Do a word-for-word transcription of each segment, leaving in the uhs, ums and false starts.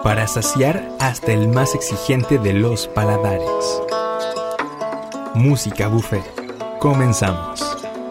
para saciar hasta el más exigente de los paladares. Música Buffet. Comenzamos.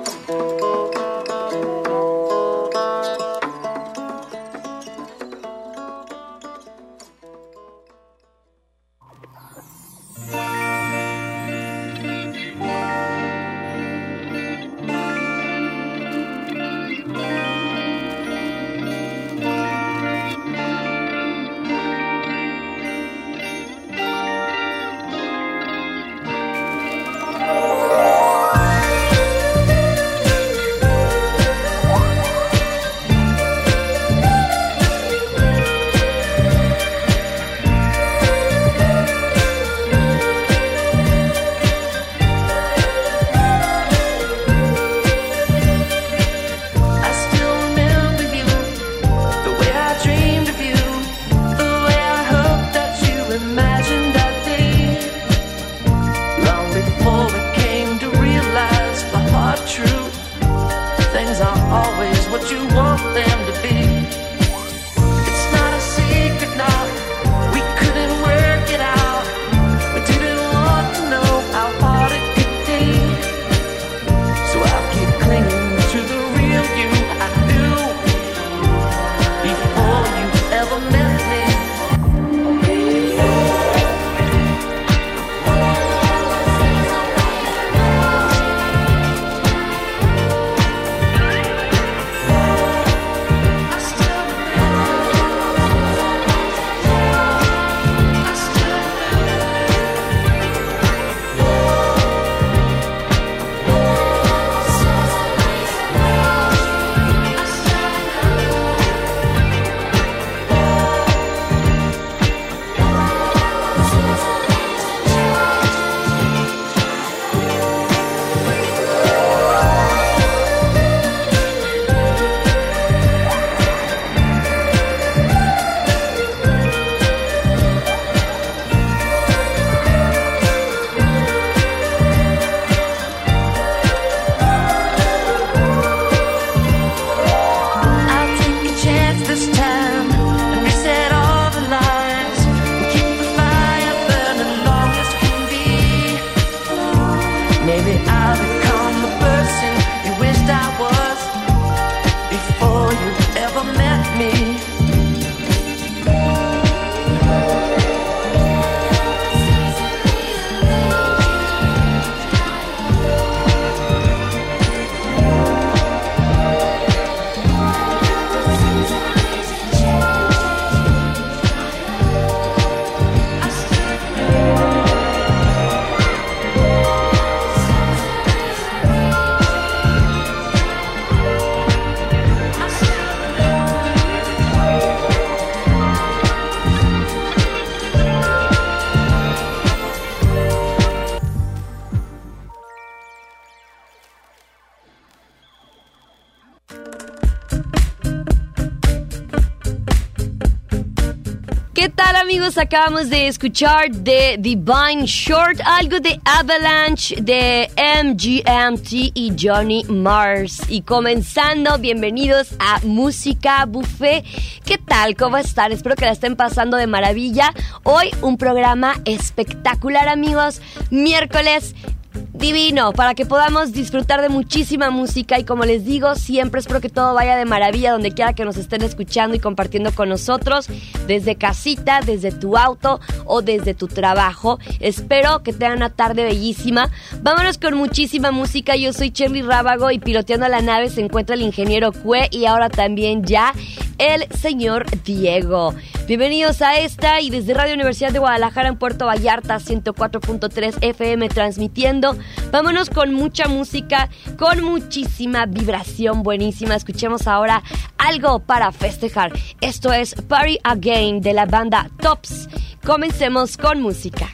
¿Qué tal, amigos? Acabamos de escuchar de Divine Short, algo de Avalanche, de M G M T y Johnny Mars. Y comenzando, bienvenidos a Música Buffet. ¿Qué tal? ¿Cómo están? Espero que la estén pasando de maravilla. Hoy un programa espectacular, amigos. Miércoles divino, para que podamos disfrutar de muchísima música. Y como les digo, siempre espero que todo vaya de maravilla donde quiera que nos estén escuchando y compartiendo con nosotros, desde casita, desde tu auto o desde tu trabajo. Espero que tengan una tarde bellísima. Vámonos con muchísima música. Yo soy Shirley Rábago y piloteando la nave se encuentra el ingeniero Cue y ahora también ya el señor Diego. Bienvenidos a esta y desde Radio Universidad de Guadalajara en Puerto Vallarta, ciento cuatro punto tres F M transmitiendo. Vámonos con mucha música, con muchísima vibración buenísima. Escuchemos ahora algo para festejar. Esto es Party Again de la banda Tops. Comencemos con música.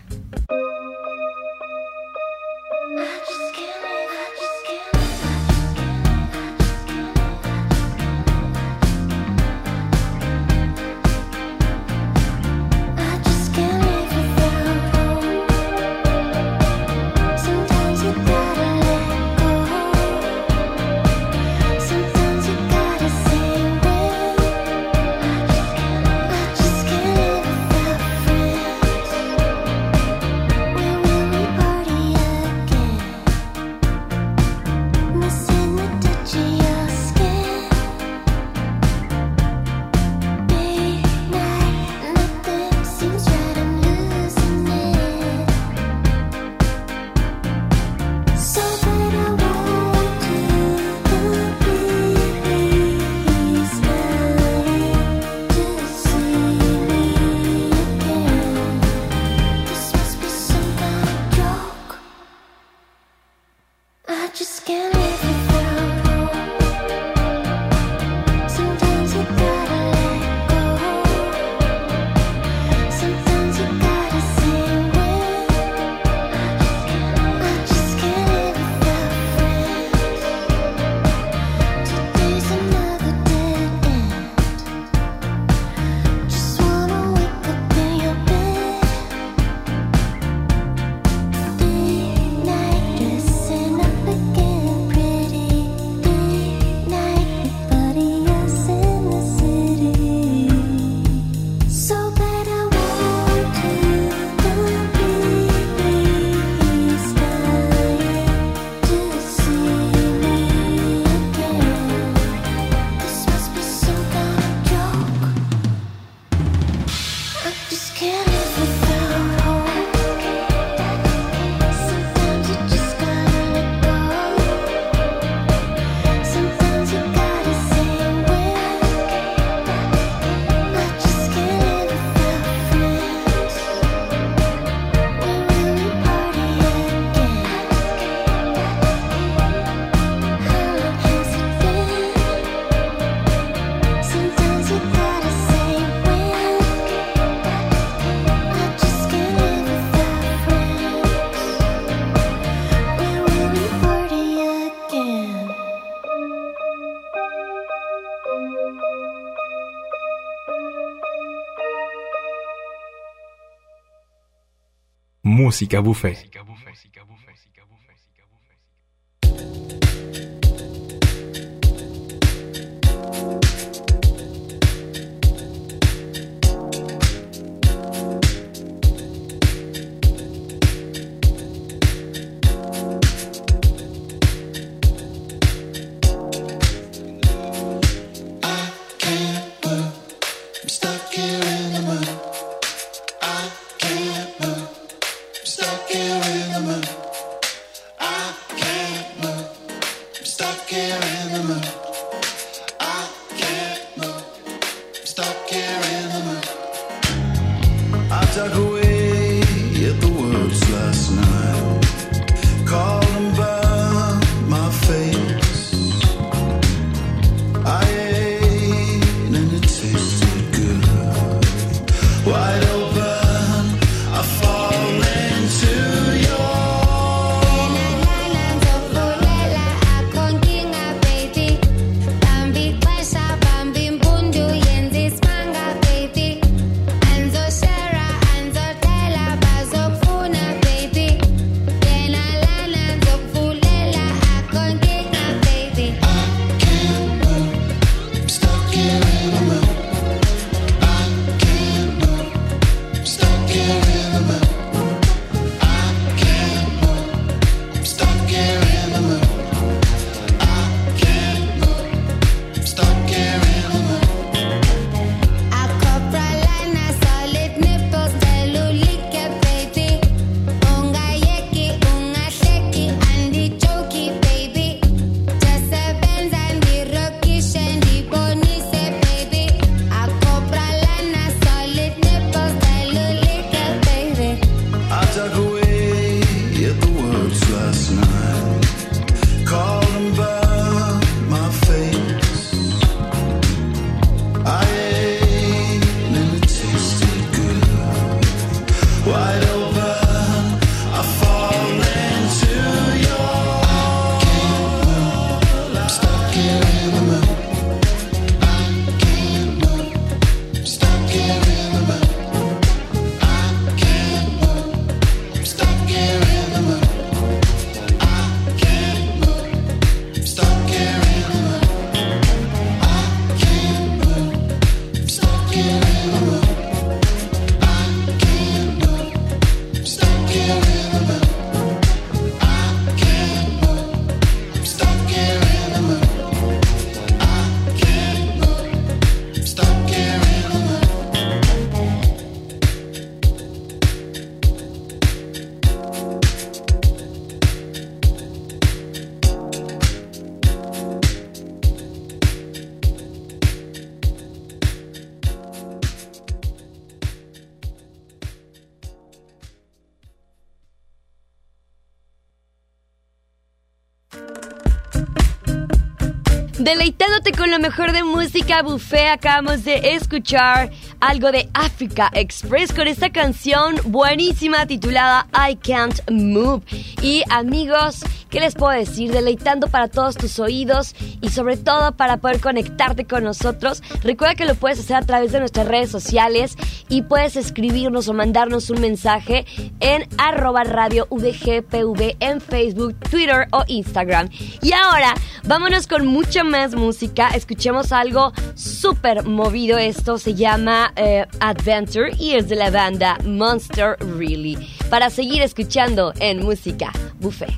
Just can't live Música Buffet. Deleitándote con lo mejor de música buffet, acabamos de escuchar algo de Africa Express con esta canción buenísima titulada I Can't Move. Y amigos, ¿qué les puedo decir? Deleitando para todos tus oídos y sobre todo para poder conectarte con nosotros. Recuerda que lo puedes hacer a través de nuestras redes sociales y puedes escribirnos o mandarnos un mensaje en arroba radio udgpv en Facebook, Twitter o Instagram. Y ahora, vámonos con mucha más música. Escuchemos algo súper movido. Esto se llama eh, Adventure y es de la banda Monster Really. Para seguir escuchando en Música Buffet.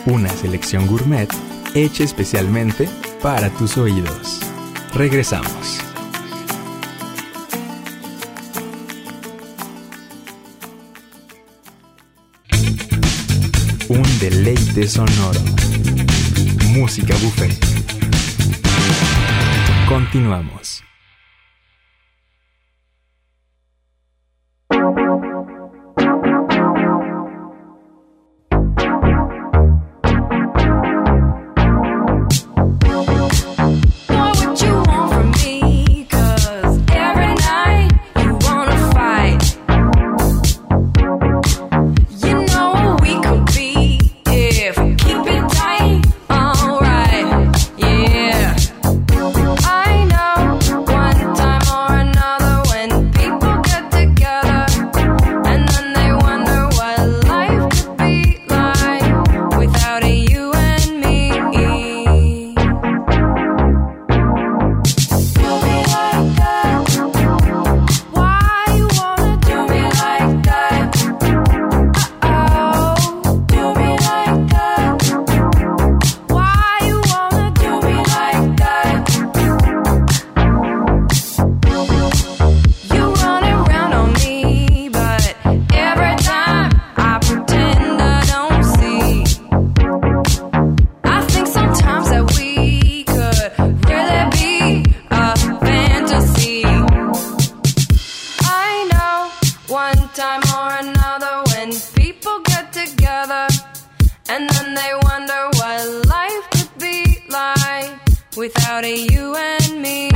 una selección gourmet hecha especialmente para tus oídos. Regresamos. Un deleite sonoro. Música buffet. Continuamos. Without a you and me.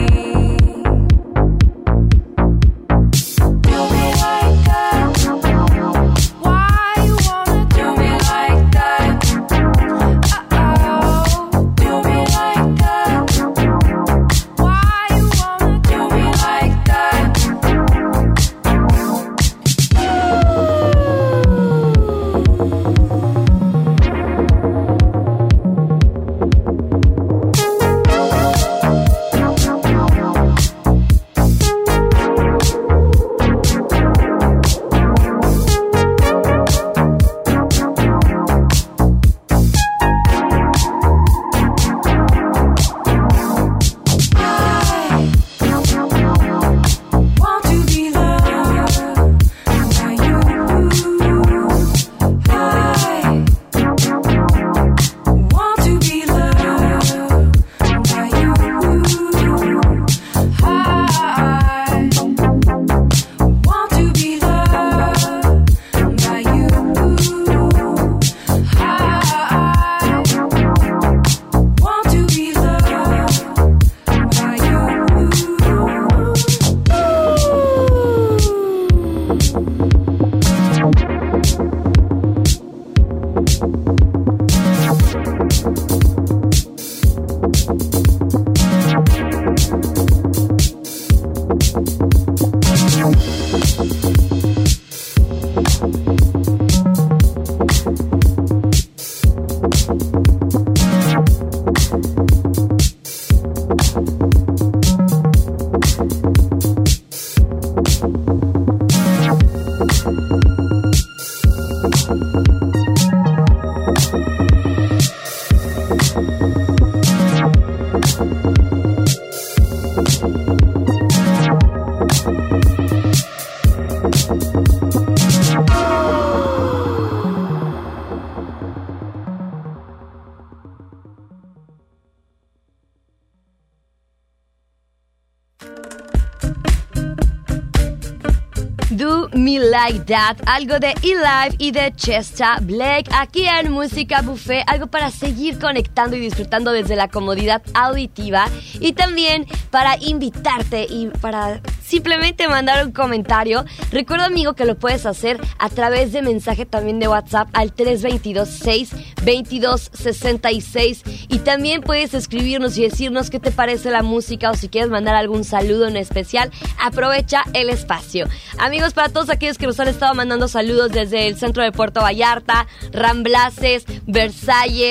Do Me Like That, algo de E-Live y de Chesta Blake, aquí en Música Buffet, algo para seguir conectando y disfrutando desde la comodidad auditiva y también para invitarte y para simplemente mandar un comentario. Recuerda, amigo, que lo puedes hacer a través de mensaje también de WhatsApp al tres dos dos, seis dos dos, seis seis y también puedes escribirnos y decirnos qué te parece la música o si quieres mandar algún saludo en especial, aprovecha el espacio. Amigos, para todos aquellos que nos han estado mandando saludos desde el centro de Puerto Vallarta, Ramblaces, Versalles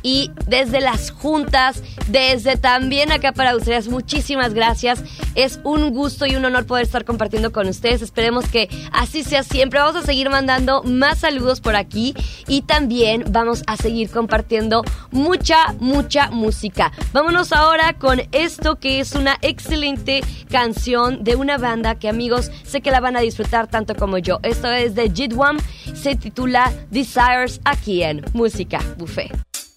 y desde las juntas, desde también acá para ustedes, muchísimas gracias. Es un gusto y un honor poder estar compartiendo con ustedes. Esperemos que así sea siempre. Vamos a seguir mandando más saludos por aquí y también vamos a seguir compartiendo mucha, mucha música. Vámonos ahora con esto que es una excelente canción de una banda que, amigos, sé que la van a disfrutar tanto como yo. Esto es de Jidwam, se titula Desires, aquí en Música Buffet.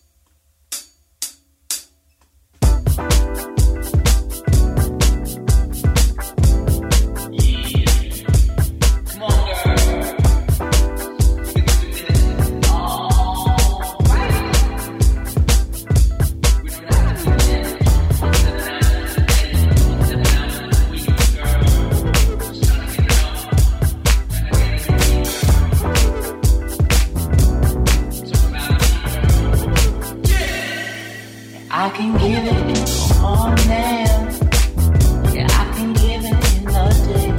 I can give it in the morning. Yeah, I can give it in the day.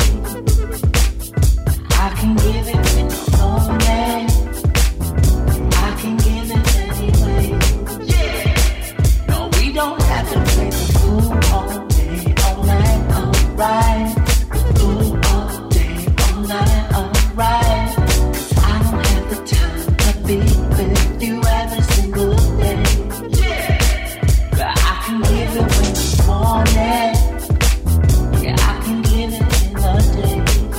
I can give it in the morning. I can give it anyway. Yeah. No, we don't have to play the fool all day, all night, alright. Fool all day, all night, alright. 'Cause I don't have the time to be with you every single day. I can give it when it's morning. Yeah, I can give it in the day.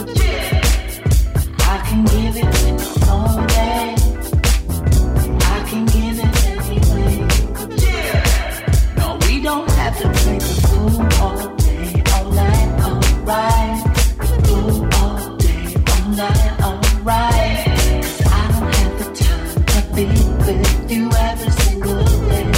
I can give it in the morning. I can give it anyway. No, we don't have to play the fool all day, all night, alright. Fool all day, all night, alright. 'Cause I don't have the time to be with you every single day.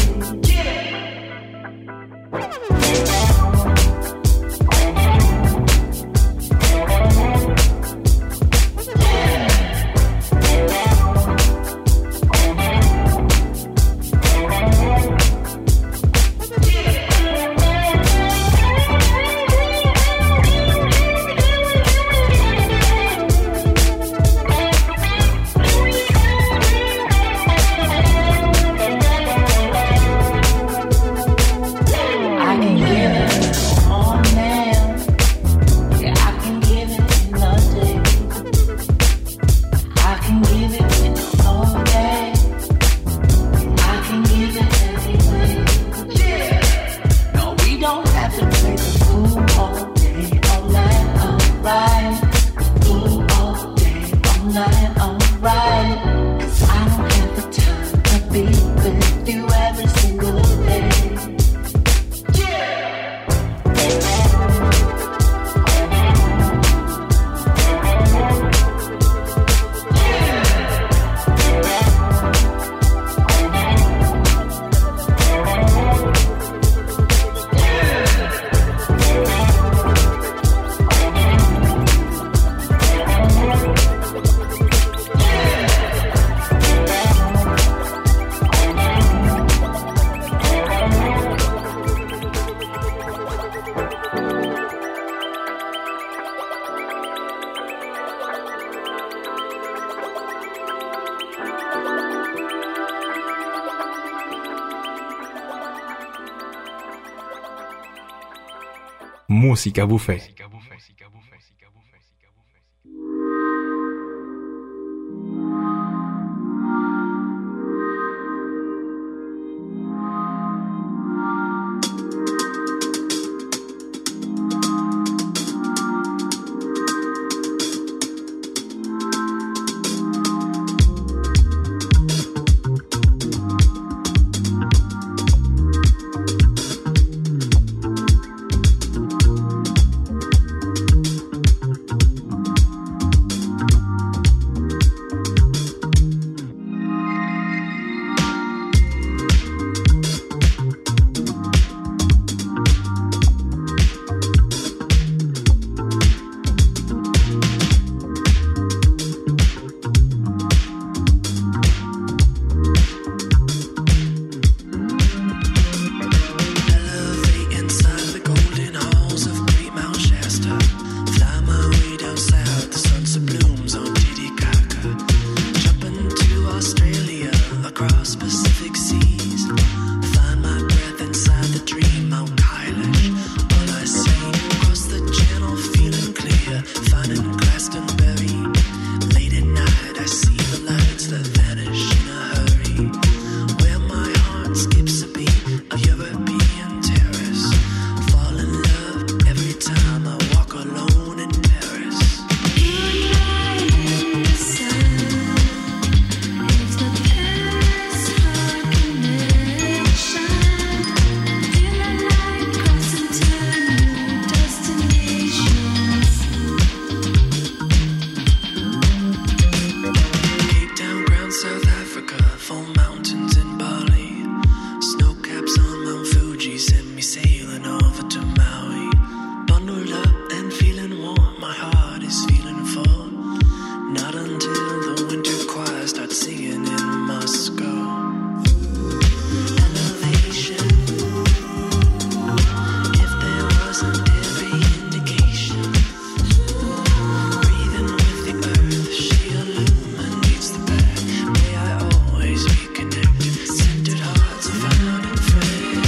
Música Buffet. Pacific seas. Find my breath inside the dream, Mount Kailash. All I see, across the channel, feeling clear. Finding Glastonbury. Late at night, I see the lights that vanish in a hurry. Where my heart skips a beat, a European terrace. Fall in love every time I walk alone in Paris. Cape Town, Ground, South Africa, foam mountains in Bali. Snow caps on Mount Fuji send me sailing over to Maui. Bundled up and feeling warm, my heart is feeling full. Not until the winter choir starts singing in Moscow. Elevation. If there wasn't every indication. Breathing with the earth, she illuminates the path. May I always be connected. Centered hearts are found in friends.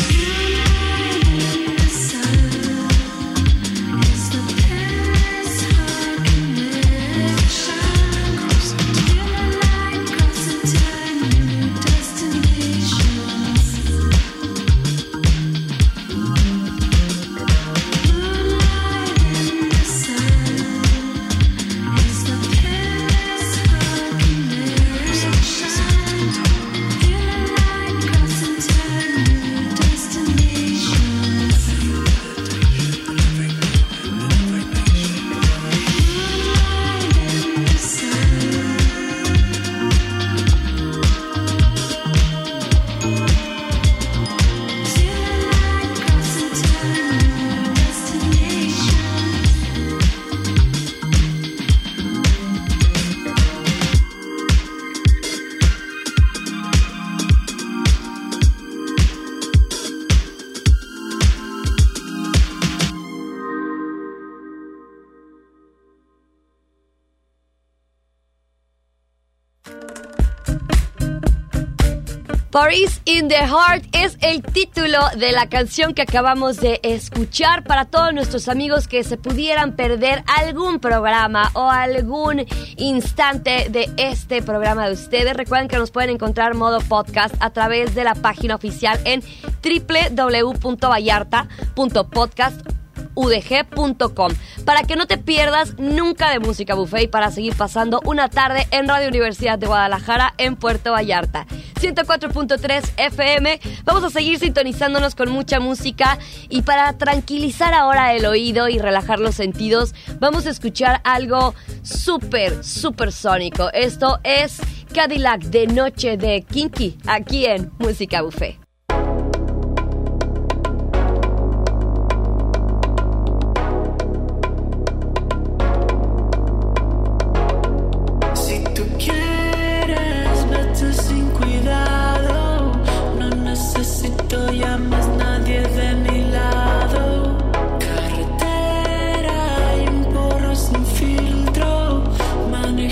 Paris in the Heart es el título de la canción que acabamos de escuchar. Para todos nuestros amigos que se pudieran perder algún programa o algún instante de este programa de ustedes, recuerden que nos pueden encontrar modo podcast a través de la página oficial en doble u doble u doble u punto vallarta punto podcast u d g punto com, para que no te pierdas nunca de Música Buffet y para seguir pasando una tarde en Radio Universidad de Guadalajara en Puerto Vallarta. ciento cuatro punto tres F M, vamos a seguir sintonizándonos con mucha música y para tranquilizar ahora el oído y relajar los sentidos, vamos a escuchar algo súper, súper sónico. Esto es Cadillac de Noche de Kinky, aquí en Música Buffet.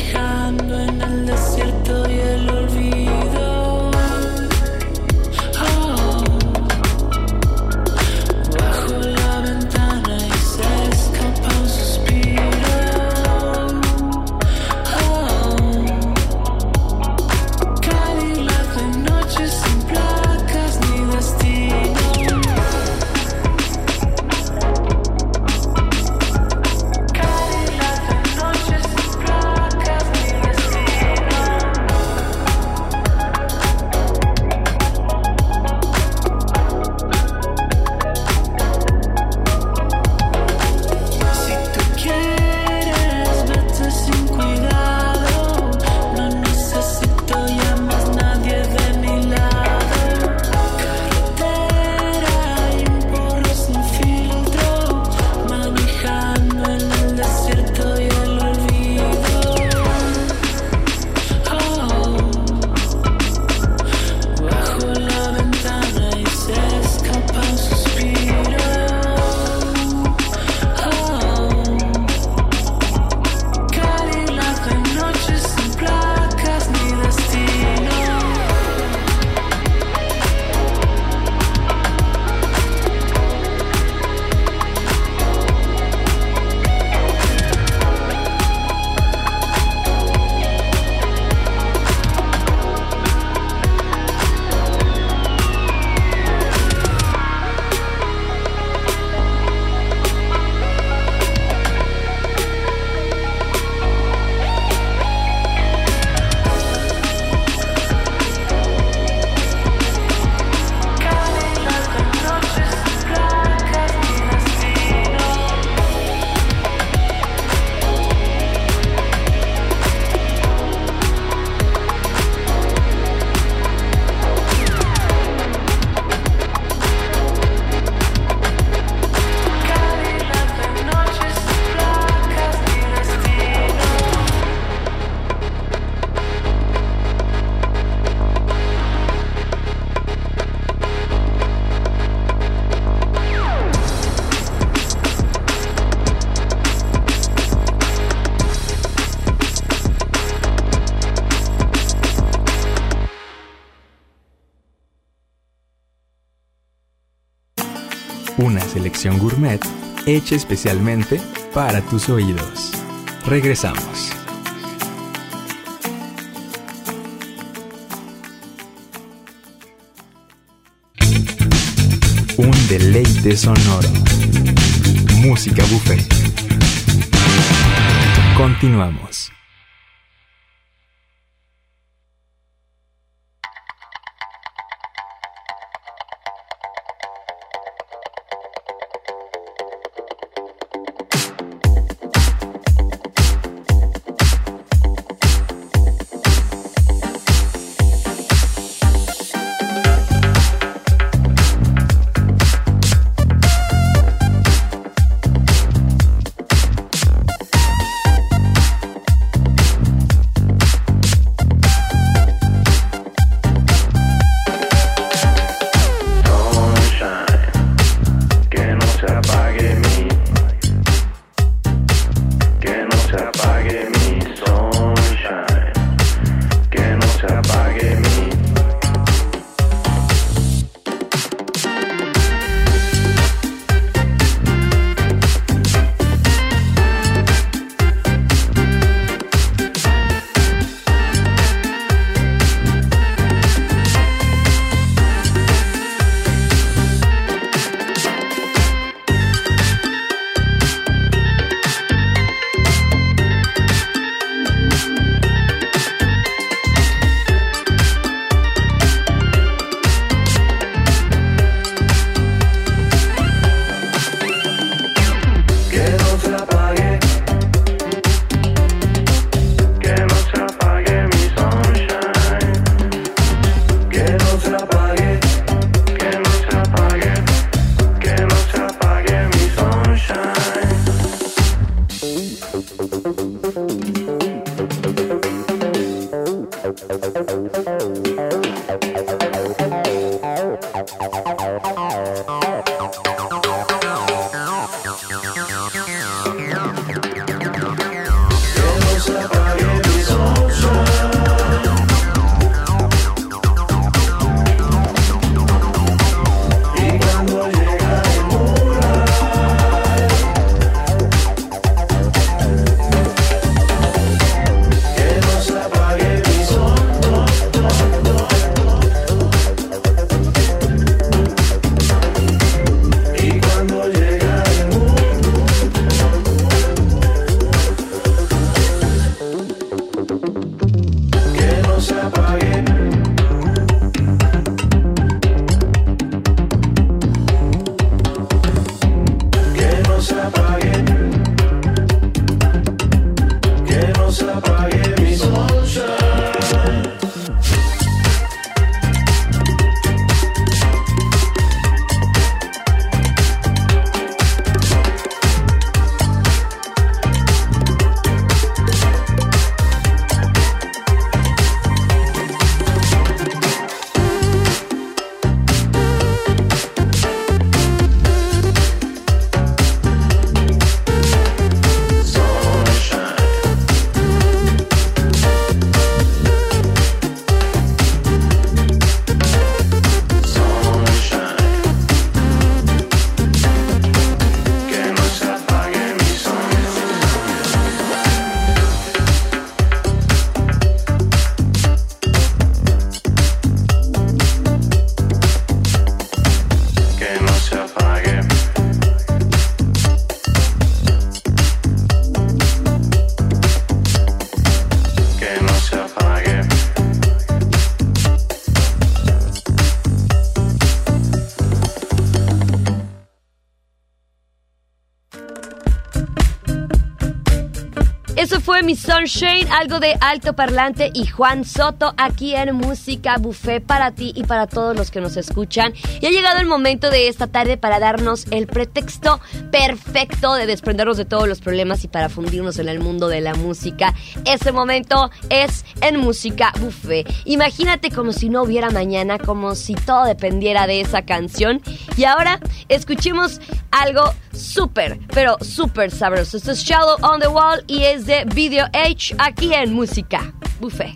Manejando en el desierto y el olvido. Una selección gourmet hecha especialmente para tus oídos. Regresamos. Un deleite sonoro. Música buffet. Continuamos. Eso fue Mi Sunshine, algo de Alto Parlante y Juan Soto aquí en Música Buffet para ti y para todos los que nos escuchan. Y ha llegado el momento de esta tarde para darnos el pretexto perfecto de desprendernos de todos los problemas y para fundirnos en el mundo de la música. Ese momento es en Música Buffet. Imagínate como si no hubiera mañana, como si todo dependiera de esa canción. Y ahora escuchemos algo súper, pero súper sabroso. Esto es Shadow on the Wall y es de Video Age aquí en Música Buffet.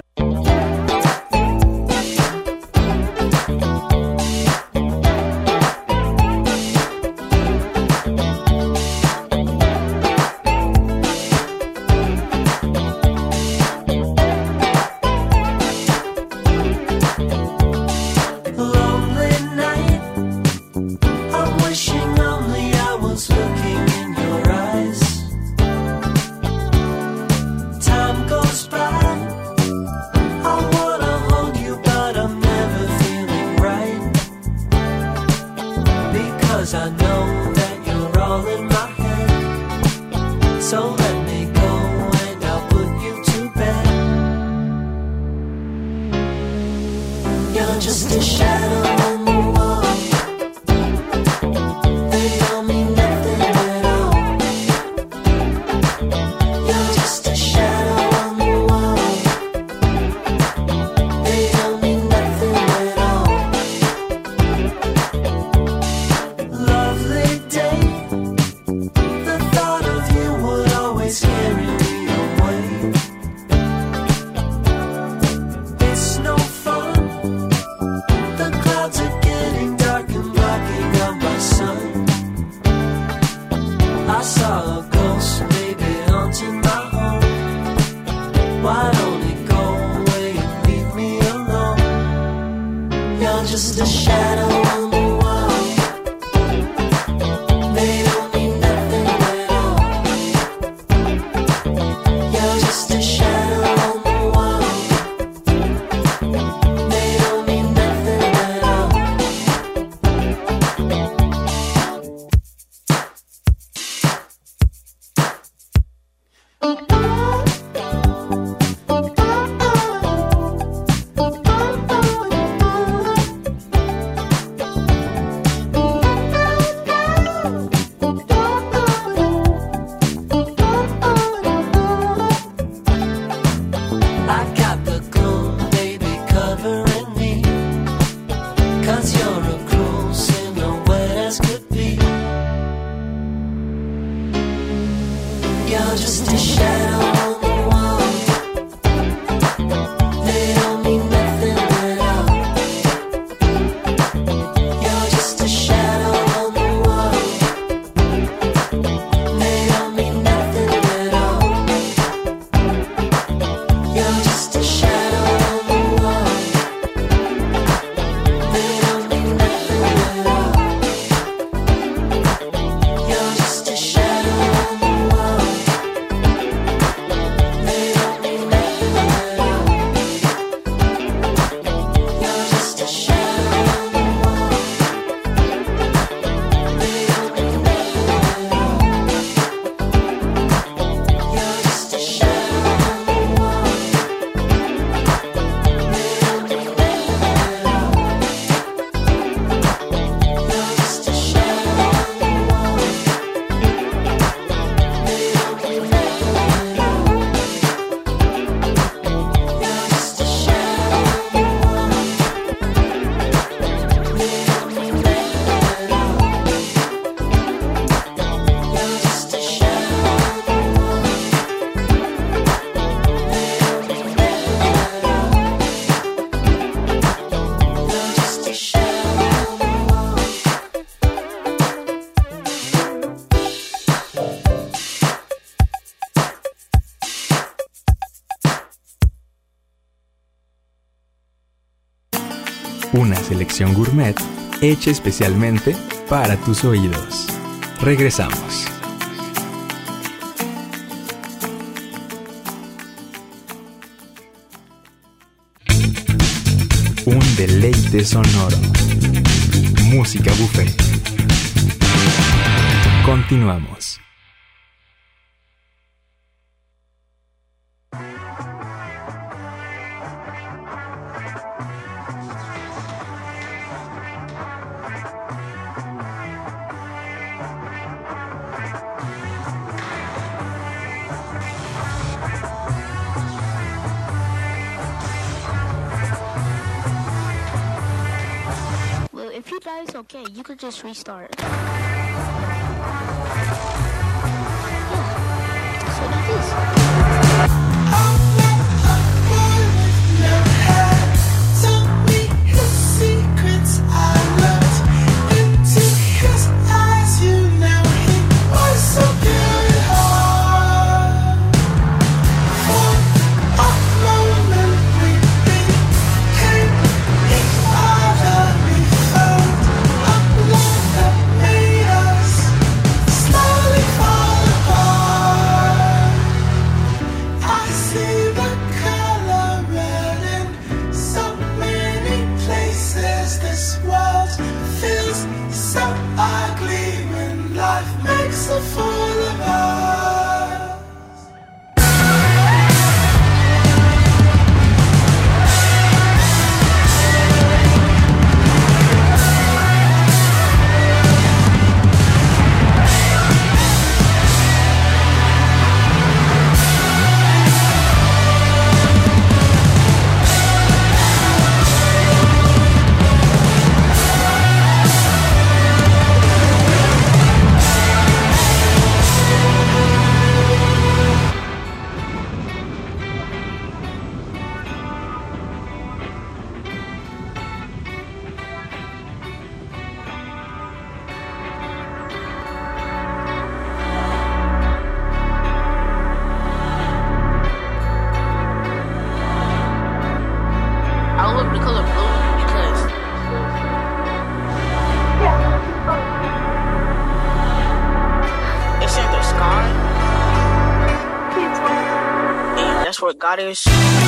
'cause I know that you're all in my head. So let me go and I'll put you to bed. You're just a shadow on the wall. They don't mean nothing at all. You're just a shadow on the wall. They don't mean nothing at all. Lovely day. The thought of you would always carry me away. It's no fun. The clouds are getting dark and blocking out my sun. I saw a ghost, maybe haunting my home. Why don't it go away and leave me alone? You're just a shadow on the wall. They don't mean nothing at all. You're just a shadow on the wall. They don't mean nothing at all. I got the gloom, baby, covering me. 'Cause you're a cruel sinner, wet as could be. You're just a shadow on the wall. They don't mean nothing at all. You're just a shadow on the wall. They don't mean nothing at all. You're just a shadow on the wall. They don't mean nothing at all. You're just a shadow on the wall. They don't mean nothing at all. You're just a shadow on the wall. They don't mean nothing at all. You're just a shadow on the wall. Una selección gourmet hecha especialmente para tus oídos. Regresamos. Un deleite sonoro. Música buffet. Continuamos. Well, if you die, it's okay. You could just restart. Yeah. So do this. This world feels so ugly. Goddess.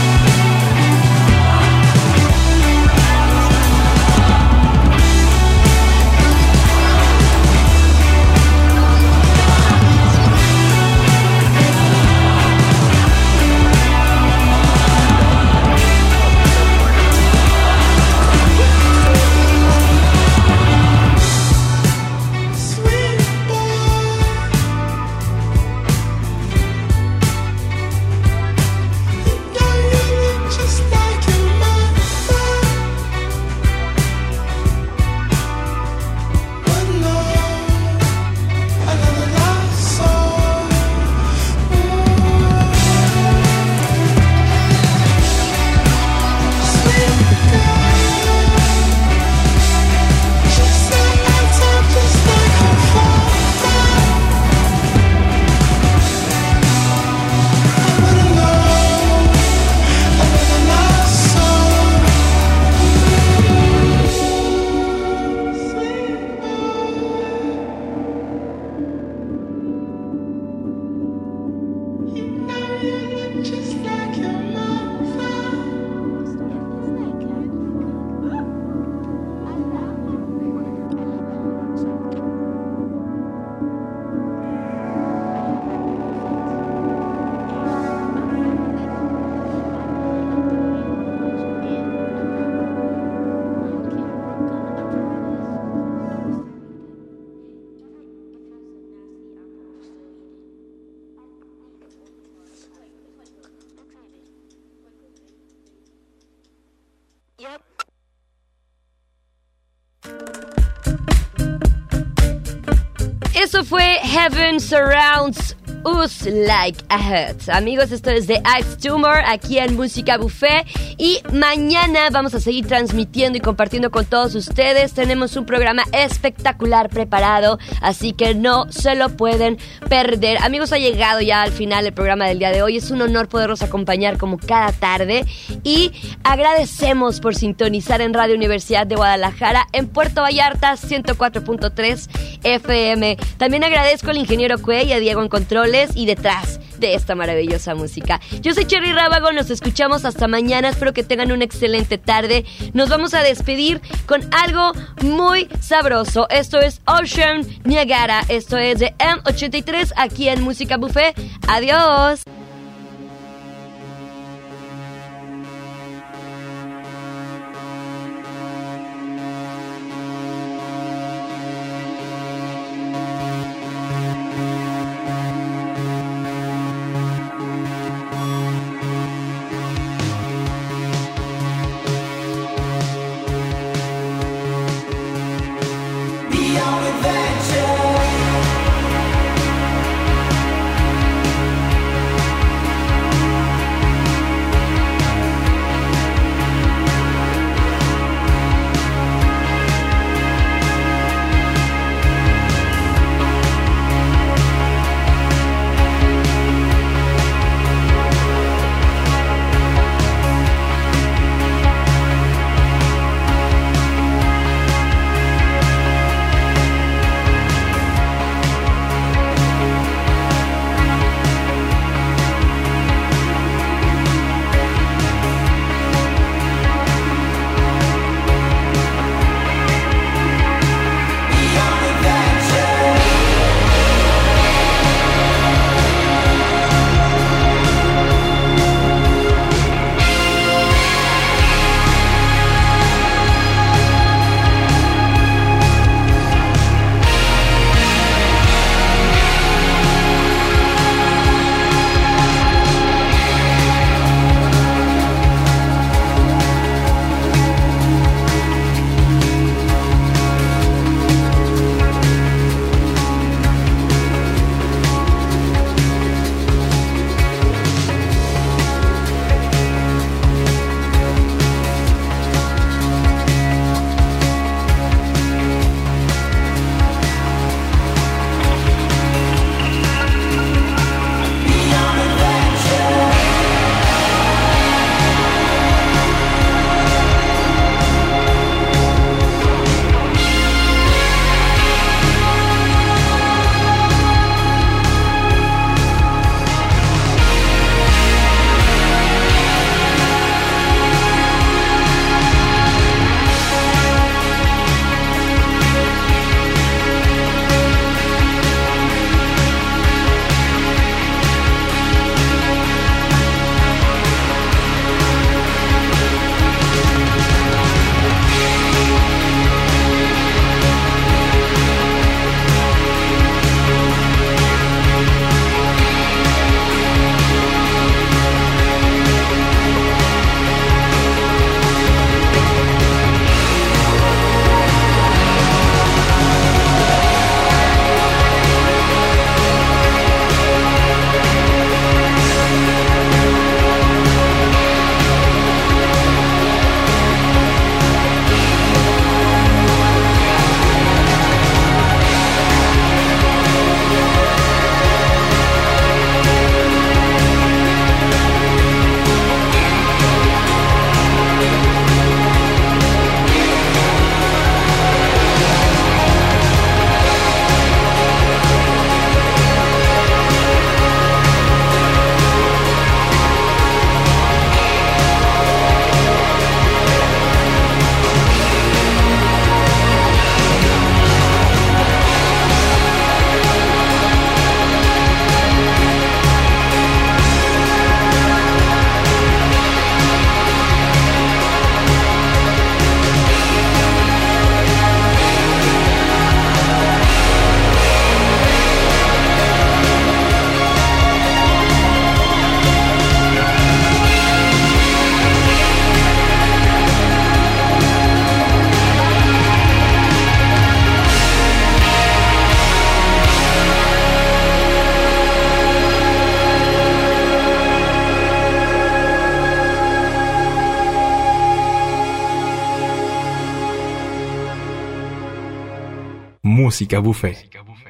Eso fue Heaven Surrounds Us Like a Hurt. Amigos, esto es de Ice Tumor aquí en Música Buffet. Y mañana vamos a seguir transmitiendo y compartiendo con todos ustedes. Tenemos un programa espectacular preparado, así que no se lo pueden perder. Amigos, ha llegado ya al final el programa del día de hoy. Es un honor poderlos acompañar como cada tarde. Y agradecemos por sintonizar en Radio Universidad de Guadalajara, en Puerto Vallarta, ciento cuatro punto tres F M. También agradezco al ingeniero Cue y a Diego en controles y detrás de esta maravillosa música. Yo soy Cherry Rábago, nos escuchamos hasta mañana. Espero que tengan una excelente tarde. Nos vamos a despedir con algo muy sabroso. Esto es Ocean Niagara. Esto es de M ochenta y tres aquí en Música Buffet. Adiós. Adventure. Música Buffet.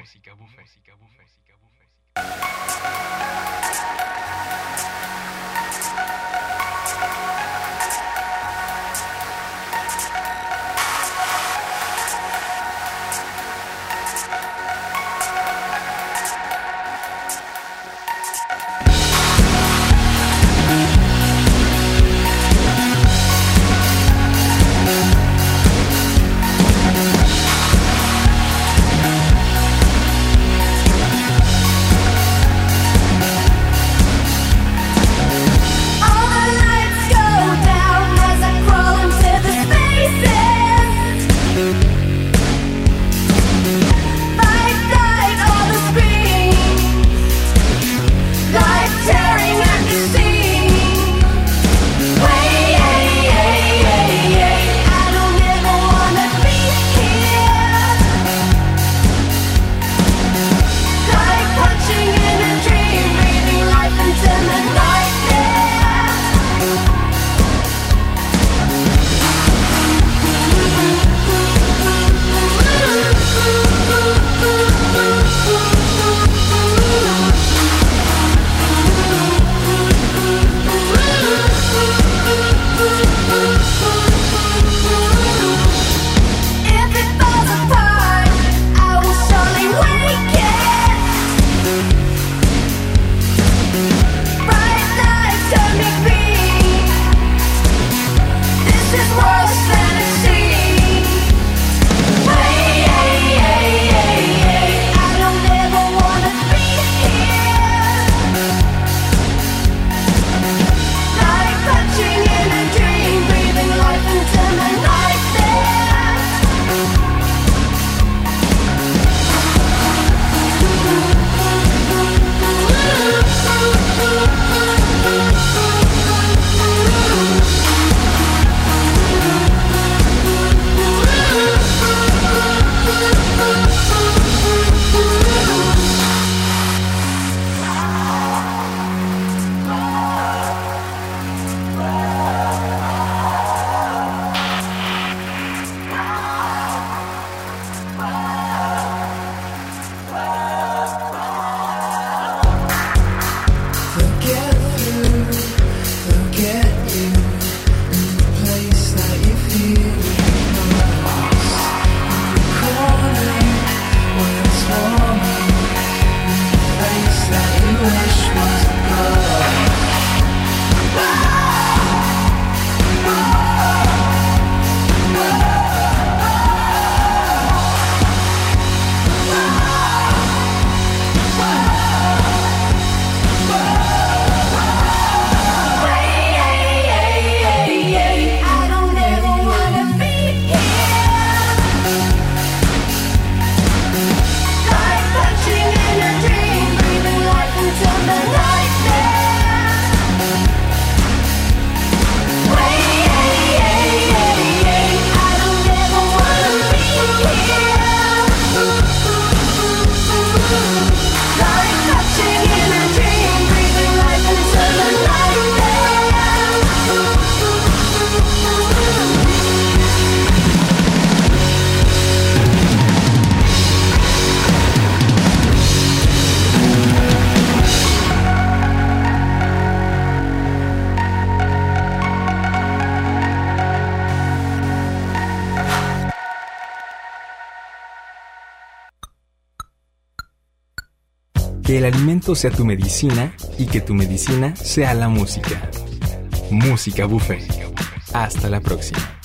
Que el alimento sea tu medicina y que tu medicina sea la música. Música Buffet. Hasta la próxima.